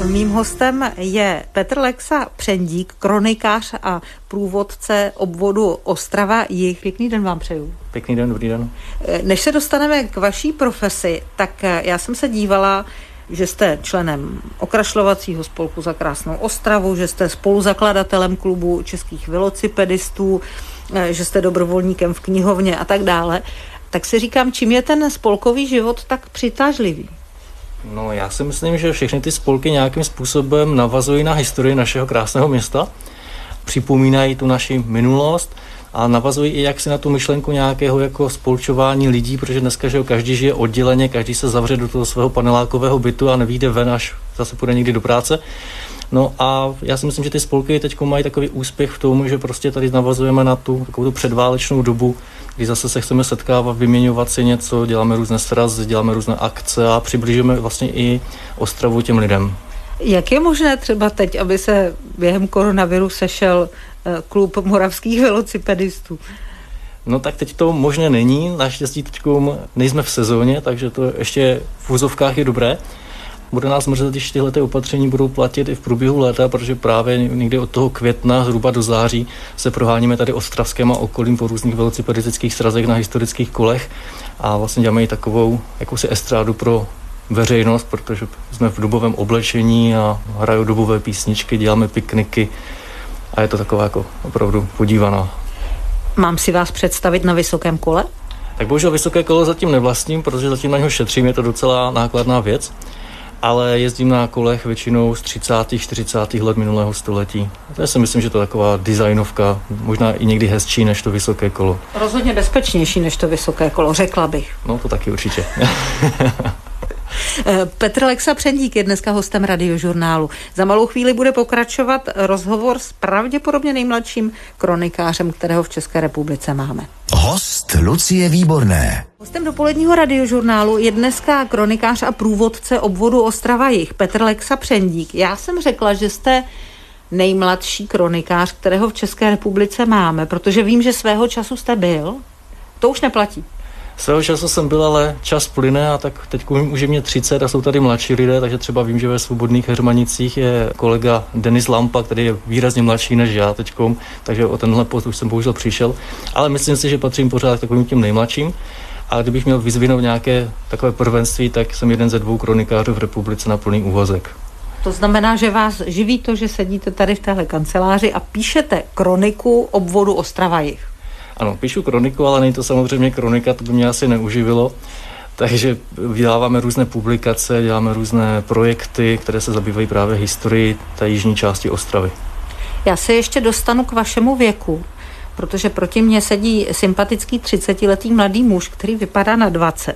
Mým hostem je Petr Lexa Přendík, kronikář a průvodce obvodu Ostrava-Jih. Pěkný den vám přeju. Pěkný den, dobrý den. Než se dostaneme k vaší profesi, tak já jsem se dívala, že jste členem okrašlovacího spolku za krásnou Ostravu, že jste spoluzakladatelem klubu českých velocipedistů, že jste dobrovolníkem v knihovně a tak dále. Tak si říkám, čím je ten spolkový život tak přitažlivý? No, já si myslím, že všechny ty spolky nějakým způsobem navazují na historii našeho krásného města, připomínají tu naši minulost a navazují i jaksi na tu myšlenku nějakého jako spolčování lidí, protože dneska, že každý žije odděleně, každý se zavře do toho svého panelákového bytu a nevyjde ven, až zase půjde někdy do práce. No a já si myslím, že ty spolky teď mají takový úspěch v tom, že prostě tady navazujeme na tu takovou předválečnou dobu, kdy zase se chceme setkávat, vyměňovat si něco, děláme různé srazy, děláme různé akce a přiblížíme vlastně i Ostravu těm lidem. Jak je možné třeba teď, aby se během koronaviru sešel klub moravských velocipedistů? No tak teď to možné není, naštěstí teď nejsme v sezóně, takže to ještě v úzovkách je dobré. Bude nás mrzet, když tyhle opatření budou platit i v průběhu léta, protože právě někdy od toho května zhruba do září se proháníme tady Ostravském a okolím po různých velocipedistických srazech na historických kolech a vlastně děláme i takovou jakousi estrádu pro veřejnost, protože jsme v dobovém oblečení a hrajou dobové písničky, děláme pikniky a je to taková jako opravdu podívaná. Mám si vás představit na vysokém kole? Tak bohužel vysoké kolo zatím nevlastním, protože zatím na něho šetřím, je to docela nákladná věc. Ale jezdím na kolech většinou z 30. 40. let minulého století. To si myslím, že to je taková designovka, možná i někdy hezčí než to vysoké kolo. Rozhodně bezpečnější než to vysoké kolo, řekla bych. No to taky určitě. Petr Lexa Přendík je dneska hostem Radiožurnálu. Za malou chvíli bude pokračovat rozhovor s pravděpodobně nejmladším kronikářem, kterého v České republice máme. Host Lucie Výborné. Hostem dopoledního Radiožurnálu je dneska kronikář a průvodce obvodu Ostrava-Jih Petr Lexa Přendík. Já jsem řekla, že jste nejmladší kronikář, kterého v České republice máme, protože vím, že svého času jste byl. To už neplatí. Svého času jsem byl, ale čas plyne a tak teď už je mě 30 a jsou tady mladší lidé, takže třeba vím, že ve Svobodných Heřmanicích je kolega Denis Lampa, který je výrazně mladší než já teďkom, takže o tenhle post už jsem bohužel přišel, ale myslím si, že patřím pořád takovým tím nejmladším. A kdybych měl vyzvinout nějaké takové prvenství, tak jsem jeden ze 2 kronikářů v republice na plný úvazek. To znamená, že vás živí to, že sedíte tady v téhle kanceláři a píšete kroniku obvodu Ostrava-Jih. Ano, píšu kroniku, ale není to samozřejmě kronika, to by mě asi neuživilo. Takže vydáváme různé publikace, děláme různé projekty, které se zabývají právě historií té jižní části Ostravy. Já se ještě dostanu k vašemu věku, protože proti mně sedí sympatický 30letý mladý muž, který vypadá na 20.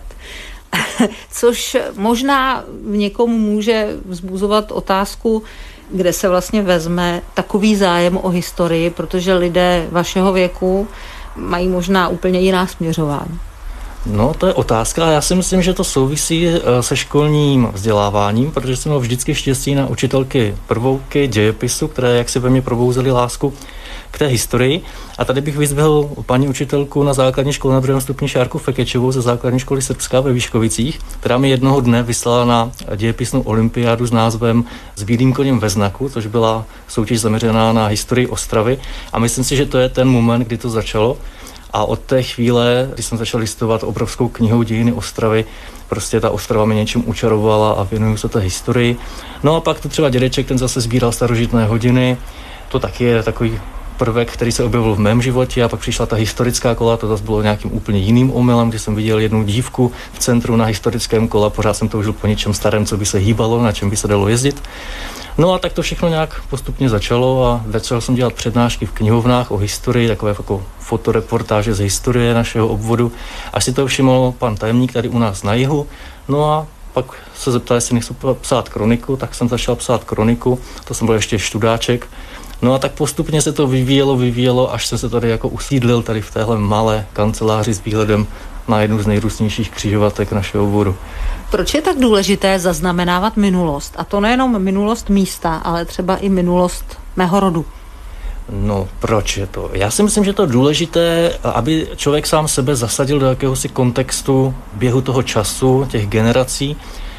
Což možná v někomu může vzbuzovat otázku, kde se vlastně vezme takový zájem o historii, protože lidé vašeho věku mají možná úplně jiná směřování. No, to je otázka. Já si myslím, že to souvisí se školním vzděláváním, protože jsem měl vždycky štěstí na učitelky prvouky dějepisu, které jaksi ve mně probouzely lásku k té historii. A tady bych vyzvedl paní učitelku na základní škole na 2. stupni Šárku Fekečovou ze základní školy Srbská ve Výškovicích, která mi jednoho dne vyslala na dějepisnou olympiádu s názvem S bílým koněm ve znaku, což byla soutěž zaměřená na historii Ostravy. A myslím si, že to je ten moment, kdy to začalo. A od té chvíle, když jsem začal listovat obrovskou knihou Dějiny Ostravy, prostě ta Ostrava mě něčím učarovala a věnuju se té historii. No a pak to třeba dědeček, ten zase sbíral starožitné hodiny. To taky je takový prvek, který se objevil v mém životě a pak přišla ta historická kola, to zase bylo nějakým úplně jiným omylem, kdy jsem viděl jednu dívku v centru na historickém kole, pořád jsem toužil po něčem starém, co by se hýbalo, na čem by se dalo jezdit. No a tak to všechno nějak postupně začalo a začal jsem dělat přednášky v knihovnách o historii, takové jako fotoreportáže z historie našeho obvodu. Až si to všiml pan tajemník tady u nás na jihu, no a pak se zeptal, jestli nechci psát kroniku, tak jsem začal psát kroniku, to jsem byl ještě študáček. No a tak postupně se to vyvíjelo, až jsem se tady jako usídlil tady v téhle malé kanceláři s výhledem na jednu z nejrůznějších křižovatek našeho obvodu. Proč je tak důležité zaznamenávat minulost? A to nejenom minulost místa, ale třeba i minulost mého rodu. No, proč je to? Já si myslím, že to je důležité, aby člověk sám sebe zasadil do jakéhosi kontextu běhu toho času, těch generací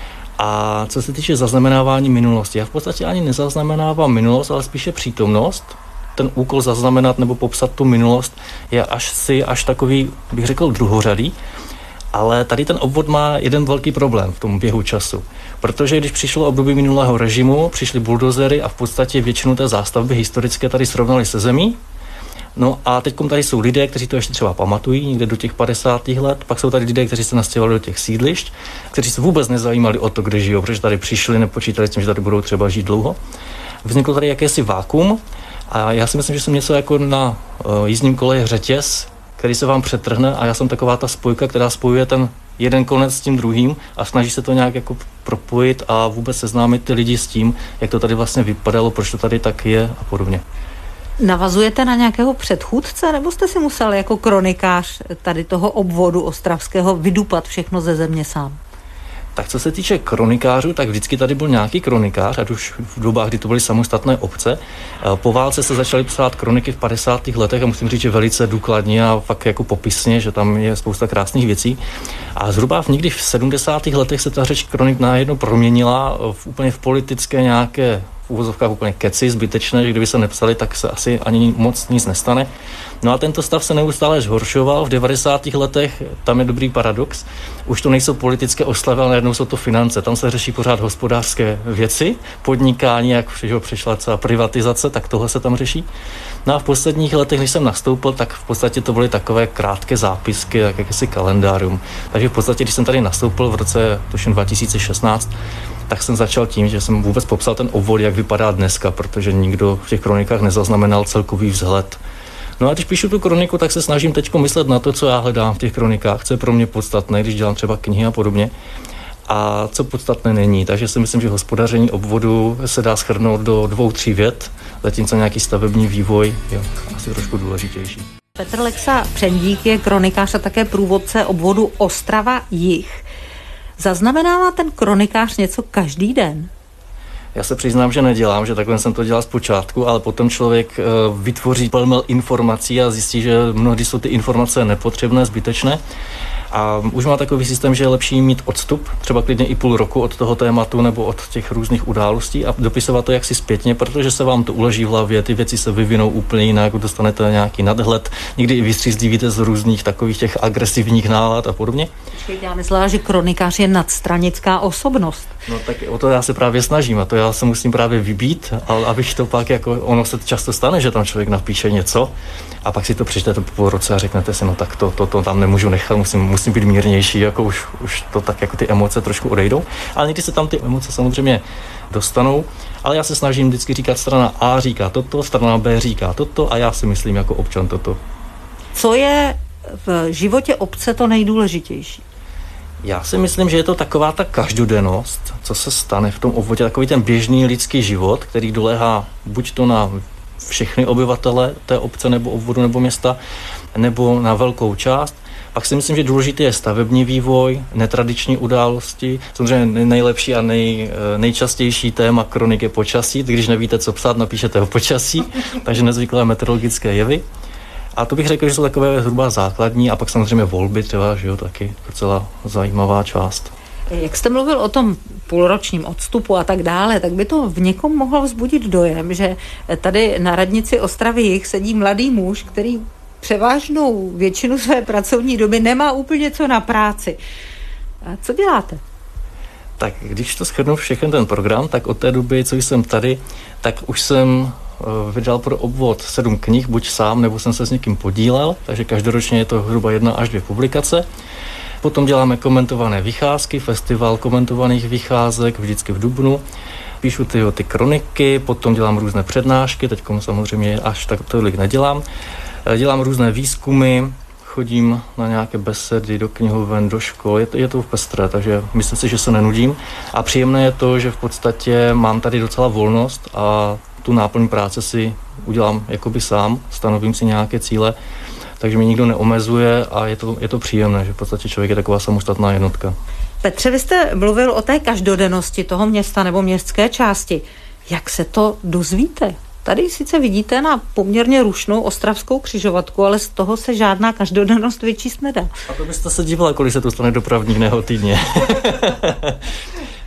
A co se týče zaznamenávání minulosti, já v podstatě ani nezaznamenávám minulost, ale spíše přítomnost. Ten úkol zaznamenat nebo popsat tu minulost je až takový, bych řekl, druhořadý. Ale tady ten obvod má jeden velký problém v tom běhu času. Protože když přišlo období minulého režimu, přišly buldozery a v podstatě většinu té zástavby historické tady srovnali se zemí. No a teď tady jsou lidé, kteří to ještě třeba pamatují, někde do těch 50. let, pak jsou tady lidé, kteří se nastěhovali do těch sídlišť, kteří se vůbec nezajímali o to, kde žijou, protože tady přišli, nepočítali s tím, že tady budou třeba žít dlouho. Vzniklo tady jakési vákuum a já si myslím, že jsem něco jako na jízdním kole řetěz, který se vám přetrhne a já jsem taková ta spojka, která spojuje ten jeden konec s tím druhým a snaží se to nějak jako propojit a vůbec seznámit ty lidi s tím, jak to tady vlastně vypadalo, proč to tady tak je a podobně. Navazujete na nějakého předchůdce, nebo jste si musel jako kronikář tady toho obvodu ostravského vydupat všechno ze země sám? Tak co se týče kronikářů, tak vždycky tady byl nějaký kronikář, ať už v dobách, kdy to byly samostatné obce. Po válce se začaly psát kroniky v 50. letech a musím říct, že velice důkladně a fakt jako popisně, že tam je spousta krásných věcí. A zhruba někdy v 70. letech se ta řeč kronik najednou proměnila úplně v politické nějaké v uvozovkách úplně keci, zbytečné, že kdyby se nepsali, tak se asi ani moc nic nestane. No a tento stav se neustále zhoršoval. V 90. letech tam je dobrý paradox. Už to nejsou politické oslavy, ale najednou jsou to finance. Tam se řeší pořád hospodářské věci, podnikání, jak přišla celá privatizace, tak tohle se tam řeší. No a v posledních letech, když jsem nastoupil, tak v podstatě to byly takové krátké zápisky, tak jakési kalendárium. Takže v podstatě, když jsem tady nastoupil v roce 2016, tak jsem začal tím, že jsem vůbec popsal ten obvod, jak vypadá dneska, protože nikdo v těch kronikách nezaznamenal celkový vzhled. No a když píšu tu kroniku, tak se snažím teď myslet na to, co já hledám v těch kronikách, co je pro mě podstatné, když dělám třeba knihy a podobně, a co podstatné není. Takže si myslím, že hospodaření obvodu se dá shrnout do 2-3 vět, zatímco nějaký stavební vývoj je asi trošku důležitější. Petr Lexa Přendík je kronikář a také průvodce obvodu Ostrava-Jih. Zaznamenává ten kronikář něco každý den? Já se přiznám, že nedělám, že takhle jsem to dělal zpočátku, ale potom člověk vytvoří pelmel informací a zjistí, že mnohdy jsou ty informace nepotřebné, zbytečné. A už má takový systém, že je lepší mít odstup, třeba klidně i půl roku od toho tématu nebo od těch různých událostí a dopisovat to jaksi zpětně, protože se vám to uleží v hlavě, ty věci se vyvinou úplně jinak, dostanete nějaký nadhled, někdy i vystřízlivíte z různých takových těch agresivních nálad a podobně. Já myslela, že kronikář je nadstranická osobnost. No tak o to já se právě snažím a to já se musím právě vybít, ale abych to pak jako, ono se často stane, že tam člověk napíše něco a pak si to přečtete po půl roce a řeknete si, no tak to tam nemůžu nechat, musím být mírnější, jako už to tak jako ty emoce trošku odejdou, ale někdy se tam ty emoce samozřejmě dostanou, ale já se snažím vždycky říkat, strana A říká toto, strana B říká toto a já si myslím jako občan toto. Co je v životě obce to nejdůležitější? Já si myslím, že je to taková ta každodennost, co se stane v tom obvodě, takový ten běžný lidský život, který doléhá buď to na všechny obyvatele té obce nebo obvodu nebo města, nebo na velkou část. Pak si myslím, že důležitý je stavební vývoj, netradiční události. Samozřejmě nejlepší a nejčastější téma kronik je počasí. Když nevíte, co psát, napíšete o počasí, takže nezvyklé meteorologické jevy. A to bych řekl, že jsou takové zhruba základní a pak samozřejmě volby třeba, že jo, taky docela zajímavá část. Jak jste mluvil o tom půlročním odstupu a tak dále, tak by to v někom mohlo vzbudit dojem, že tady na radnici Ostravy-Jih sedí mladý muž, který převážnou většinu své pracovní doby nemá úplně co na práci. A co děláte? Tak když to shrnu všechny ten program, tak od té doby, co jsem tady, tak už jsem vydal pro obvod 7 knih, buď sám, nebo jsem se s někým podílel, takže každoročně je to zhruba 1 až 2 publikace. Potom děláme komentované vycházky, festival komentovaných vycházek, vždycky v dubnu. Píšu ty kroniky, potom dělám různé přednášky, teď samozřejmě až tak tolik nedělám. Dělám různé výzkumy, chodím na nějaké besedy do knihoven, do škol, je to pestré, takže myslím si, že se nenudím. A příjemné je to, že v podstatě mám tady docela volnost a tu náplň práce si udělám jakoby sám, stanovím si nějaké cíle, takže mě nikdo neomezuje a je to příjemné, že v podstatě člověk je taková samostatná jednotka. Petře, vy jste mluvil o té každodennosti toho města nebo městské části. Jak se to dozvíte? Tady sice vidíte na poměrně rušnou ostravskou křižovatku, ale z toho se žádná každodennost vyčíst nedá. A to byste se dívala, kolik se to stane dopravních nehod týdně.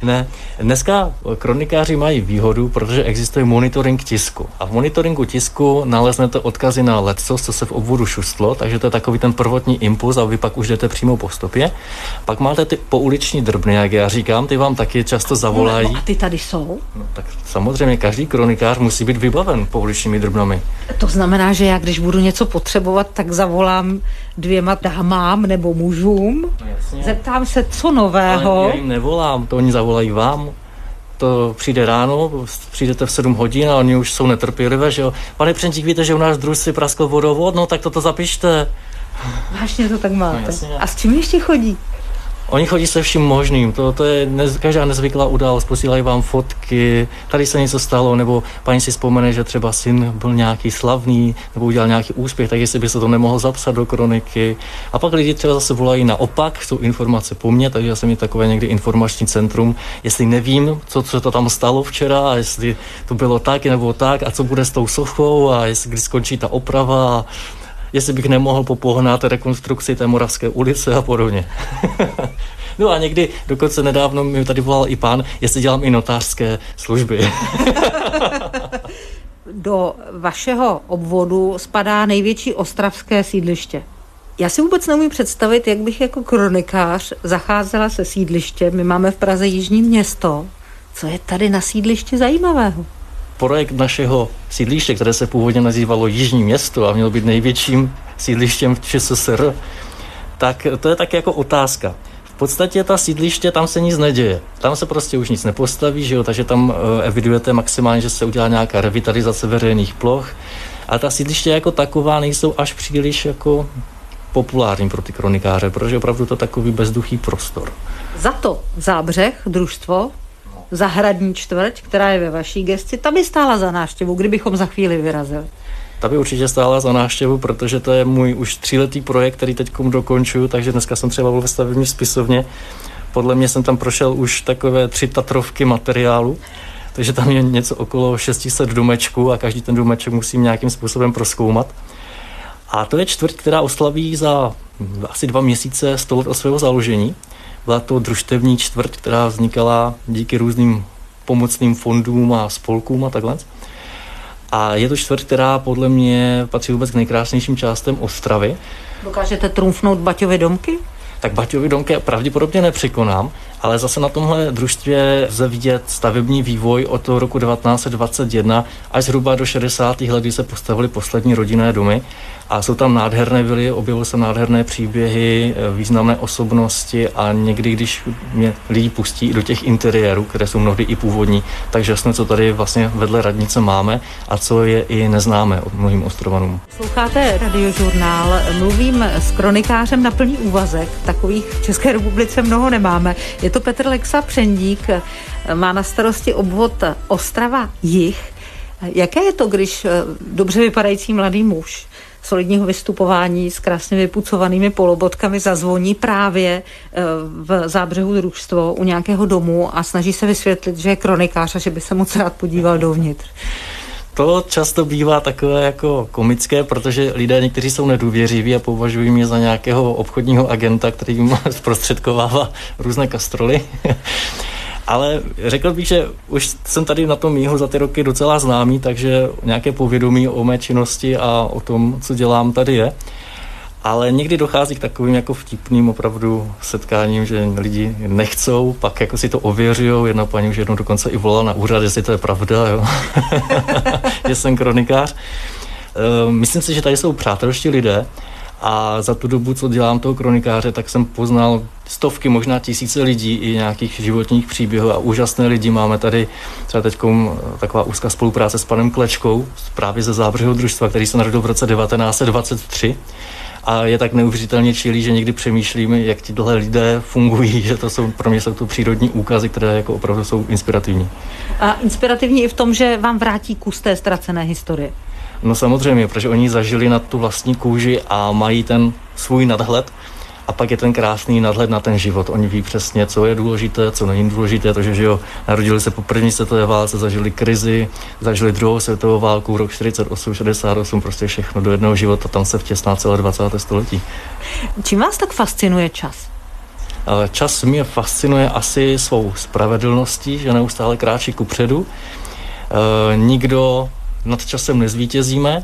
Ne, dneska kronikáři mají výhodu, protože existuje monitoring tisku. A v monitoringu tisku naleznete odkazy na lecos, co se v obvodu šustlo, takže to je takový ten prvotní impuls a vy pak už jdete přímo po stopě. Pak máte ty pouliční drbny, jak já říkám, ty vám taky často zavolají. No, a ty tady jsou? No, tak samozřejmě každý kronikář musí být vybaven pouličními drbnami. To znamená, že já když budu něco potřebovat, tak zavolám 2 dámám nebo mužům, No, jasně. zeptám se, co nového. Ale já jim nevolám, to oni zavolají vám. To přijde ráno, přijdete v 7 hodin a oni už jsou netrpělivé, že jo. Pane Přenčík, víte, že u nás družství praskl vodovod, no tak toto zapište. Vážně to tak máte. No, jasně. A s čím ještě chodí? Oni chodí se vším možným, to je každá nezvyklá událost, posílají vám fotky, tady se něco stalo, nebo paní si vzpomene, že třeba syn byl nějaký slavný, nebo udělal nějaký úspěch, tak jestli by se to nemohlo zapsat do kroniky. A pak lidi třeba zase volají naopak, jsou informace po mně, takže já jsem mi takové někdy informační centrum, jestli nevím, co to tam stalo včera, a jestli to bylo tak nebo tak, a co bude s tou sochou, a jestli kdy skončí ta oprava, jestli bych nemohl popohnat rekonstrukci té Moravské ulice a podobně. No a někdy, dokonce nedávno mi tady volal i pán, jestli dělám i notářské služby. Do vašeho obvodu spadá největší ostravské sídliště. Já si vůbec neumím představit, jak bych jako kronikář zacházela se sídlištěm. My máme v Praze Jižní Město. Co je tady na sídlišti zajímavého? Projekt našeho sídliště, které se původně nazývalo Jižní Město a mělo být největším sídlištěm v ČSSR, tak to je taky jako otázka. V podstatě ta sídliště, tam se nic neděje. Tam se prostě už nic nepostaví, že jo? Takže tam evidujete maximálně, že se udělá nějaká revitalizace veřejných ploch. A ta sídliště jako taková nejsou až příliš jako populární pro ty kronikáře, protože opravdu to takový bezduchý prostor. Za to Zábřeh, družstvo, Zahradní čtvrť, která je ve vaší gesci, ta by stála za návštěvu, kdybychom za chvíli vyrazili. Ta by určitě stála za návštěvu, protože to je můj už 3letý projekt, který teď dokončuju, takže dneska jsem třeba byl ve stavební spisovně. Podle mě jsem tam prošel už takové 3 tatrovky materiálu, takže tam je něco okolo 600 domečků a každý ten domeček musím nějakým způsobem prozkoumat. A to je čtvrť, která oslaví za asi 2 měsíce 100 let od svého založení. Byla to družstevní čtvrť, která vznikala díky různým pomocným fondům a spolkům a takhle. A je to čtvrť, která podle mě patří vůbec k nejkrásnějším částem Ostravy. Dokážete trumfnout Baťovy domky? Tak Baťovy domky pravděpodobně nepřekonám, ale zase na tomhle družstvě lze vidět stavební vývoj od toho roku 1921 až zhruba do 60. let, kdy se postavily poslední rodinné domy. A jsou tam nádherné vily, objevily se nádherné příběhy, významné osobnosti a někdy, když mě lidi pustí do těch interiérů, které jsou mnohdy i původní, tak žasne, co tady vlastně vedle radnice máme a co je i neznámé od mnohým Ostrovanům. Sloucháte Radiožurnál, mluvím s kronikářem na plný úvazek, takových v České republice mnoho nemáme. Je to Petr Lexa Přendík, má na starosti obvod Ostrava Jih. Jaké je to, když dobře vypadající mladý muž solidního vystupování s krásně vypucovanými polobotkami zazvoní právě v Zábřehu družstvo u nějakého domu a snaží se vysvětlit, že je kronikář a že by se moc rád podíval dovnitř? To často bývá takové jako komické, protože lidé někteří jsou nedůvěřiví a považují mě za nějakého obchodního agenta, který jim zprostředkovává různé kastroly. Ale řekl bych, že už jsem tady na tom jihu za ty roky docela známý, takže nějaké povědomí o mé činnosti a o tom, co dělám, tady je. Ale někdy dochází k takovým jako vtipným opravdu setkáním, že lidi nechcou, pak jako si to ověřujou. Jedna paní už jednou dokonce i volala na úřad, jestli to je pravda, jo. Že jsem kronikář. Myslím si, že tady jsou přátelští lidé a za tu dobu, co dělám toho kronikáře, tak jsem poznal stovky, možná tisíce lidí i nějakých životních příběhů a úžasné lidi. Máme tady třeba teď taková úzká spolupráce s panem Klečkou, právě ze Zábřeho družstva, který se narodil v roce 1923. A je tak neuvěřitelně čilý, že někdy přemýšlíme, jak tihle lidé fungují, že to jsou, pro mě jsou to přírodní úkazy, které jako opravdu jsou inspirativní. A inspirativní i v tom, že vám vrátí kus té ztracené historie. No samozřejmě, protože oni zažili na tu vlastní kůži a mají ten svůj nadhled a pak je ten krásný nadhled na ten život. Oni ví přesně, co je důležité, co není důležité, protože že jo, narodili se po první světové válce, zažili krizi, zažili druhou světovou válku, rok 48, 68, prostě všechno do jednoho života, tam se vtěsná celé 20. století. Čím vás tak fascinuje čas? Čas mě fascinuje asi svou spravedlností, že neustále kráčí kupředu. Nikdo nad časem nezvítězíme.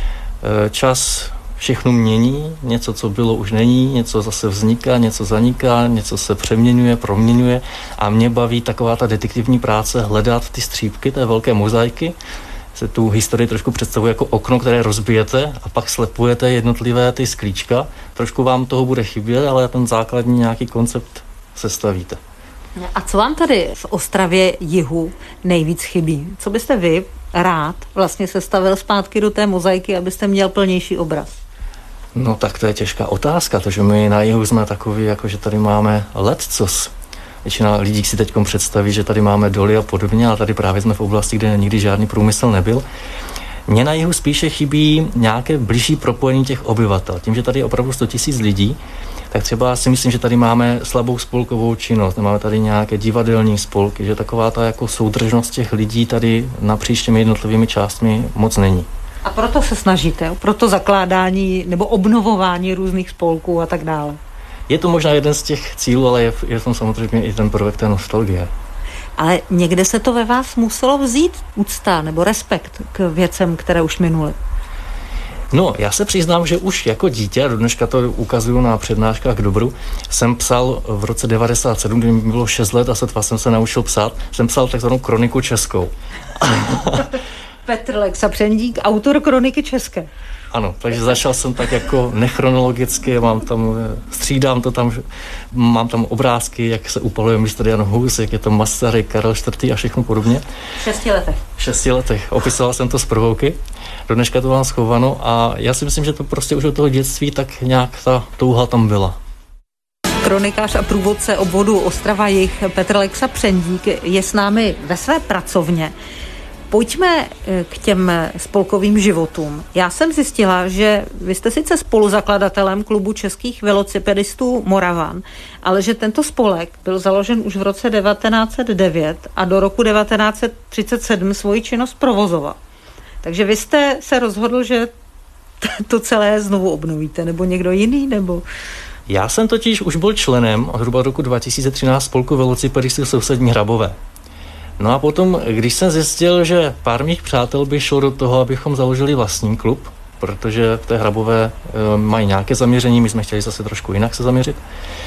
Čas všechno mění, něco, co bylo, už není, něco zase vzniká, něco zaniká, něco se přeměňuje, proměňuje a mě baví taková ta detektivní práce hledat ty střípky té velké mozaiky. Se tu historii trošku představuje jako okno, které rozbijete a pak slepujete jednotlivé ty sklíčka. Trošku vám toho bude chybět, ale ten základní nějaký koncept sestavíte. A co vám tady v Ostravě jihu nejvíc chybí? Co byste vy rád vlastně sestavil zpátky do té mozaiky, abyste měl plnější obraz? No tak to je těžká otázka, protože my na jihu jsme takový, jako že tady máme ledcos. Většina lidí si teď představí, že tady máme doly a podobně, ale tady právě jsme v oblasti, kde nikdy žádný průmysl nebyl. Mně na jihu spíše chybí nějaké blížší propojení těch obyvatel. Tím, že tady je opravdu 100 000 lidí, tak třeba si myslím, že tady máme slabou spolkovou činnost, máme tady nějaké divadelní spolky, že taková ta jako soudržnost těch lidí tady napříč těmi jednotlivými částmi moc není. A proto se snažíte, proto zakládání nebo obnovování různých spolků a tak dále. Je to možná jeden z těch cílů, ale je tam samozřejmě i ten prvek té nostalgie. Ale někde se to ve vás muselo vzít úcta nebo respekt k věcem, které už minuly. No, já se přiznám, že už jako dítě, a do dneška to ukazuju na přednáškách k dobru, jsem psal v roce 97, kdy mi bylo 6 let a sotva jsem se naučil psát, jsem psal takzvanou kroniku českou. Petr Lexa Přendík, autor kroniky české. Ano, takže začal jsem tak jako nechronologicky, střídám to tam, mám tam obrázky, jak se upaluje mistr Jan Hus, jak je to Masaryk, Karel IV. A všechno podobně. V 6 letech. V 6 letech. Opisoval jsem to z prvouky, do dneška to mám schováno a já si myslím, že to prostě už od toho dětství tak nějak ta touha tam byla. Kronikář a průvodce obvodu Ostrava-Jih Petr Lexa Přendík je s námi ve své pracovně. Pojďme k těm spolkovým životům. Já jsem zjistila, že vy jste sice spoluzakladatelem klubu českých velocipedistů Moravan, ale že tento spolek byl založen už v roce 1909 a do roku 1937 svoji činnost provozoval. Takže vy jste se rozhodl, že to celé znovu obnovíte, nebo někdo jiný, nebo... Já jsem totiž už byl členem od zhruba roku 2013 spolku velocipedistů Sousední Hrabové. No a potom, když jsem zjistil, že pár mých přátel by šlo do toho, abychom založili vlastní klub, protože v té Hrabové mají nějaké zaměření, my jsme chtěli zase trošku jinak se zaměřit,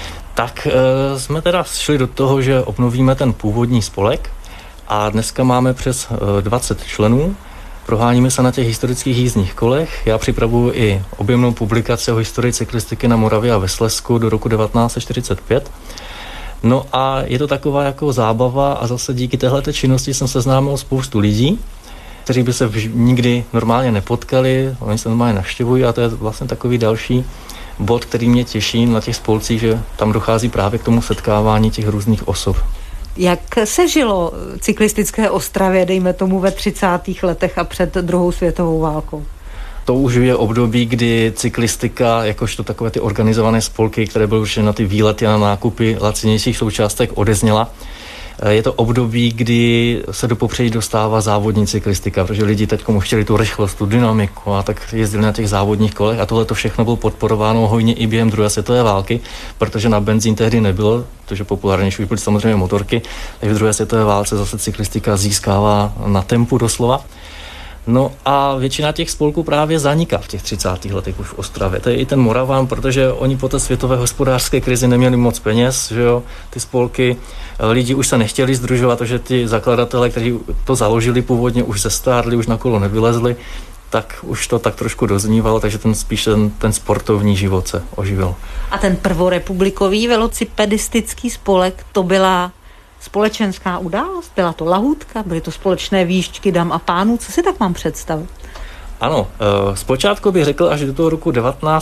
tak jsme teda šli do toho, že obnovíme ten původní spolek a dneska máme přes 20 členů, proháníme se na těch historických jízdních kolech, já připravuji i objemnou publikaci o historii cyklistiky na Moravě a ve Slezsku do roku 1945. No a je to taková jako zábava a zase díky téhleté činnosti jsem seznámil spoustu lidí, kteří by se nikdy normálně nepotkali, oni se normálně navštěvují a to je vlastně takový další bod, který mě těší na těch spolcích, že tam dochází právě k tomu setkávání těch různých osob. Jak se žilo cyklistické Ostravě, dejme tomu ve 30. letech a před druhou světovou válkou? To už je období, kdy cyklistika, jakožto takové ty organizované spolky, které byly určitě na ty výlety a na nákupy lacinějších součástek, odezněla. Je to období, kdy se do popředí dostává závodní cyklistika, protože lidi teď už chtěli tu rychlost, tu dynamiku a tak jezdili na těch závodních kolech a tohle to všechno bylo podporováno hojně i během druhé světové války, protože na benzín tehdy nebylo, protože populárnější byly samozřejmě motorky, takže v druhé světové válce zase cyklistika získává na tempu doslova. No a většina těch spolků právě zaniká v těch 30. letech už v Ostravě. To je i ten Moravan, protože oni po té světové hospodářské krizi neměli moc peněz, že jo, ty spolky. Lidi už se nechtěli sdružovat, protože ty zakladatelé, kteří to založili původně, už zestárli, už na kolo nevylezli, tak už to tak trošku doznívalo, takže ten sportovní život se oživil. A ten prvorepublikový velocipedistický spolek, to byla společenská událost? Byla to lahůdka? Byly to společné výšťky dam a pánů? Co si tak mám představit? Ano, zpočátku bych řekl, až do toho roku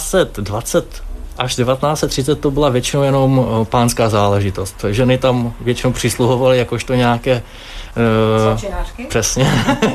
1920 až 1930 to byla většinou jenom pánská záležitost. Ženy tam většinou přisluhovaly jakožto nějaké... Svačinářky? Přesně.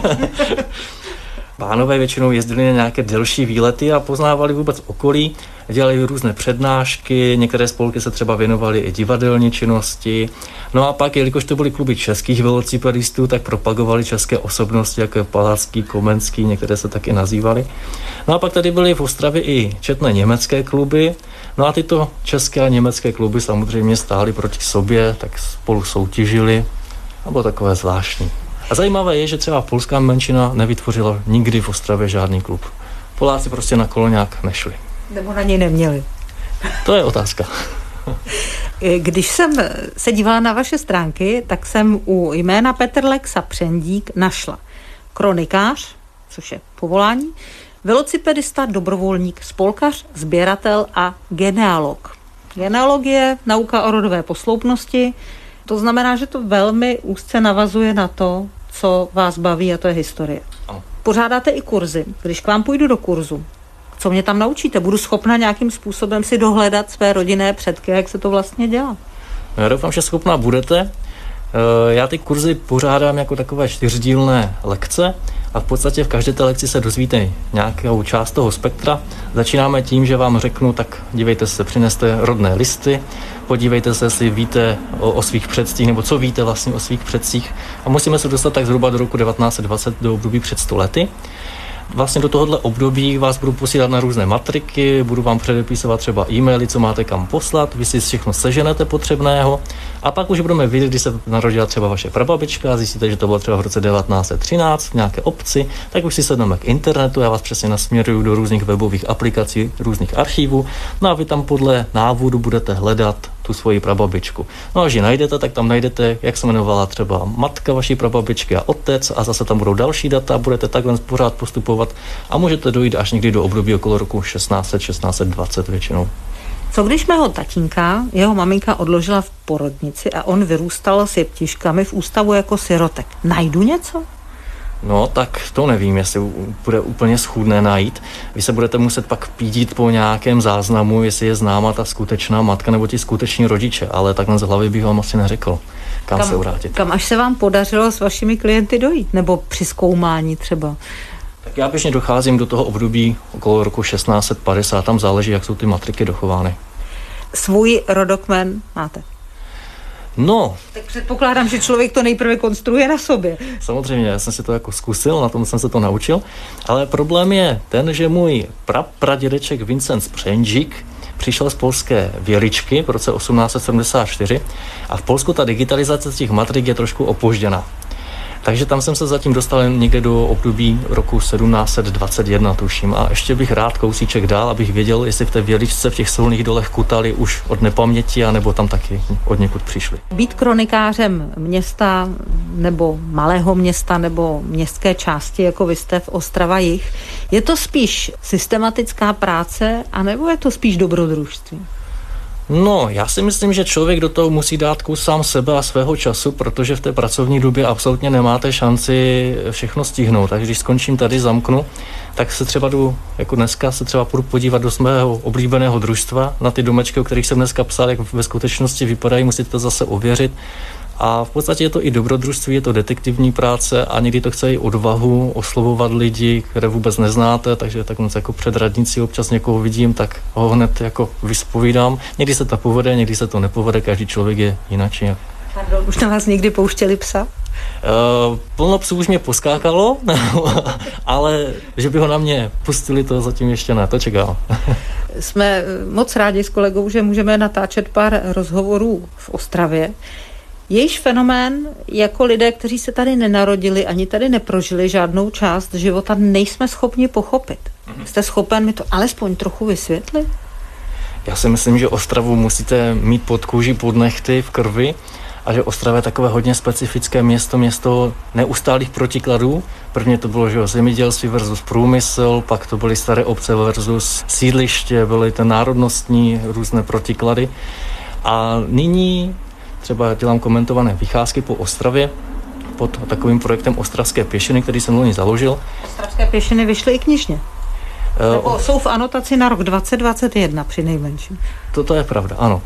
Pánové většinou jezdili na nějaké delší výlety a poznávali vůbec okolí, dělali různé přednášky, některé spolky se třeba věnovaly i divadelní činnosti. No a pak, jelikož to byly kluby českých velocipedistů, tak propagovali české osobnosti, jako je Palacký, Komenský, některé se taky nazývaly. No a pak tady byly v Ostravě i četné německé kluby, No a tyto české a německé kluby samozřejmě stály proti sobě, tak spolu soutěžili a bylo takové zvláštní. A zajímavé je, že třeba polská menšina nevytvořila nikdy v Ostravě žádný klub. Poláci prostě na kolo nějak nešli. Nebo na něj neměli. To je otázka. Když jsem se dívala na vaše stránky, tak jsem u jména Petr Lexa Přendík našla kronikář, což je povolání, velocipedista, dobrovolník, spolkař, sběratel a genealog. Genealog je nauka o rodové posloupnosti, to znamená, že to velmi úzce navazuje na to, co vás baví, a to je historie. Pořádáte i kurzy. Když k vám půjdu do kurzu, co mě tam naučíte? Budu schopna nějakým způsobem si dohledat své rodinné předky, jak se to vlastně dělá? Já doufám, že schopná budete. Já ty kurzy pořádám jako takové 4dílné lekce a v podstatě v každé té lekci se dozvíte nějakou část toho spektra. Začínáme tím, že vám řeknu, tak dívejte se, přineste rodné listy, podívejte se, jestli víte o svých předcích, nebo co víte vlastně o svých předcích. A musíme se dostat tak zhruba do roku 1920, do období před 100 lety. Vlastně do tohohle období vás budu posílat na různé matriky, budu vám předepisovat třeba e-maily, co máte kam poslat, vy si všechno seženete potřebného a pak už budeme vidět, kdy se narodila třeba vaše prababička a zjistíte, že to bylo třeba v roce 1913 v nějaké obci, tak už si sedneme k internetu, já vás přesně nasměruju do různých webových aplikací, různých archívů, no a vy tam podle návodu budete hledat tu svoji prababičku. No a až ji najdete, tak tam najdete, jak se jmenovala třeba matka vaší prababičky a otec a zase tam budou další data, budete takhle pořád postupovat a můžete dojít až někdy do období okolo roku 1620 většinou. Co když mého tatínka, jeho maminka odložila v porodnici a on vyrůstal s jeptiškami v ústavu jako sirotek? Najdu něco? No, tak to nevím, jestli bude úplně schůdné najít. Vy se budete muset pak pídit po nějakém záznamu, jestli je známa ta skutečná matka nebo ti skuteční rodiče, ale takhle z hlavy bych vám asi neřekl, kam se vrátit. Kam až se vám podařilo s vašimi klienty dojít? Nebo při zkoumání třeba? Tak já běžně docházím do toho období okolo roku 1650, tam záleží, jak jsou ty matriky dochovány. Svůj rodokmen máte? No. Tak předpokládám, že člověk to nejprve konstruuje na sobě. Samozřejmě, já jsem si to jako zkusil, na tom jsem se to naučil, ale problém je ten, že můj pradědeček Vincent Přendík přišel z polské Věličky v roce 1874 a v Polsku ta digitalizace těch matrik je trošku opožděná. Takže tam jsem se zatím dostal někde do období roku 1721, tuším. A ještě bych rád kousíček dál, abych věděl, jestli v té Věličce v těch Solných dolech kutali už od nepaměti, anebo tam taky od někud přišli. Být kronikářem města nebo malého města nebo městské části, jako vy jste v Ostrava-Jih, je to spíš systematická práce, anebo je to spíš dobrodružství? No, já si myslím, že člověk do toho musí dát kus sám sebe a svého času, protože v té pracovní době absolutně nemáte šanci všechno stihnout. Takže když skončím tady, zamknu, tak se třeba jako dneska se třeba půjdu podívat do svého oblíbeného družstva, na ty domečky, o kterých jsem dneska psal, jak ve skutečnosti vypadají, musíte to zase ověřit. A v podstatě je to i dobrodružství, je to detektivní práce a někdy to chce i odvahu oslovovat lidi, které vůbec neznáte, takže tak moc jako před radnicí občas někoho vidím, tak ho hned jako vyspovídám. Někdy se to povede, někdy se to nepovede, každý člověk je jinak. Pardon, už na vás někdy pouštěli psa? Plno psů už mě poskákalo, ale že by ho na mě pustili, to zatím ještě ne, to čekám. Jsme moc rádi s kolegou, že můžeme natáčet pár rozhovorů v Ostravě. Jejíž fenomén jako lidé, kteří se tady nenarodili, ani tady neprožili žádnou část života, nejsme schopni pochopit. Jste schopen mi to alespoň trochu vysvětlit? Já si myslím, že Ostravu musíte mít pod kůží, pod nehty, v krvi a že Ostrava je takové hodně specifické město neustálých protikladů. Prvně to bylo, že zemědělství versus průmysl, pak to byly staré obce versus sídliště, byly ty národnostní různé protiklady. A nyní třeba dělám komentované vycházky po Ostravě pod takovým projektem Ostravské pěšiny, který jsem loni založil. Ostravské pěšiny vyšly i knižně? Nebo jsou v anotaci na rok 2021 při nejmenším? Toto je pravda, ano.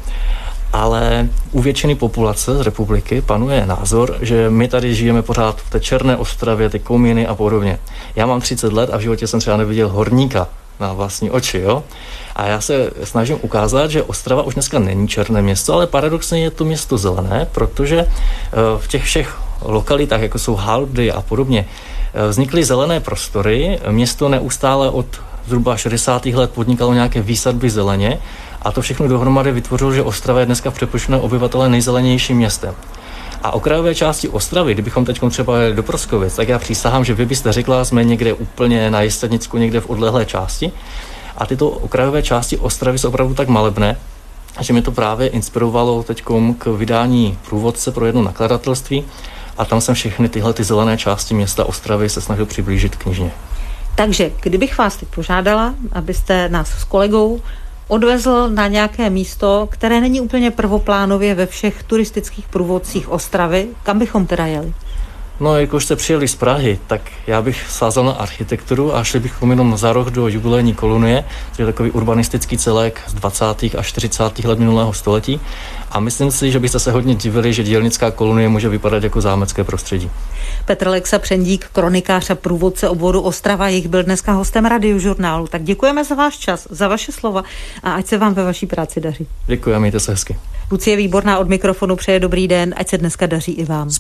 Ale u většiny populace z republiky panuje názor, že my tady žijeme pořád v té černé Ostravě, ty komíny a podobně. Já mám 30 let a v životě jsem třeba neviděl horníka na vlastní oči, jo? A já se snažím ukázat, že Ostrava už dneska není černé město, ale paradoxně je to město zelené, protože v těch všech lokalitách, jako jsou haldy a podobně, vznikly zelené prostory, město neustále od zhruba 60. let podnikalo nějaké výsadby zeleně A to všechno dohromady vytvořilo, že Ostrava je dneska v přepočtu obyvatele nejzelenějším městem. A okrajové části Ostravy, kdybychom teď třeba jeli do Proskovic, tak já přísahám, že vy byste řekla, jsme někde úplně na Jistednicku, někde v odlehlé části. A tyto okrajové části Ostravy jsou opravdu tak malebné, že mě to právě inspirovalo teďkom k vydání průvodce pro jedno nakladatelství a tam jsem všechny tyhle zelené části města Ostravy se snažil přiblížit knižně. Takže kdybych vás teď požádala, abyste nás s kolegou odvezl na nějaké místo, které není úplně prvoplánově ve všech turistických průvodcích Ostravy, kam bychom teda jeli? No, jakož jste přijeli z Prahy, tak já bych sázal na architekturu a šli bychom jenom za roh do jubilejní kolonie, což je takový urbanistický celek z 20. a 40. let minulého století. A myslím si, že byste se hodně divili, že dělnická kolonie může vypadat jako zámecké prostředí. Petr Lexa Přendík, kronikář a průvodce obvodu Ostrava, jich byl dneska hostem Radiožurnálu. Tak děkujeme za váš čas, za vaše slova a ať se vám ve vaší práci daří. Děkuji a mějte se hezky. Lucie Výborná od mikrofonu přeje dobrý den, ať se dneska daří i vám.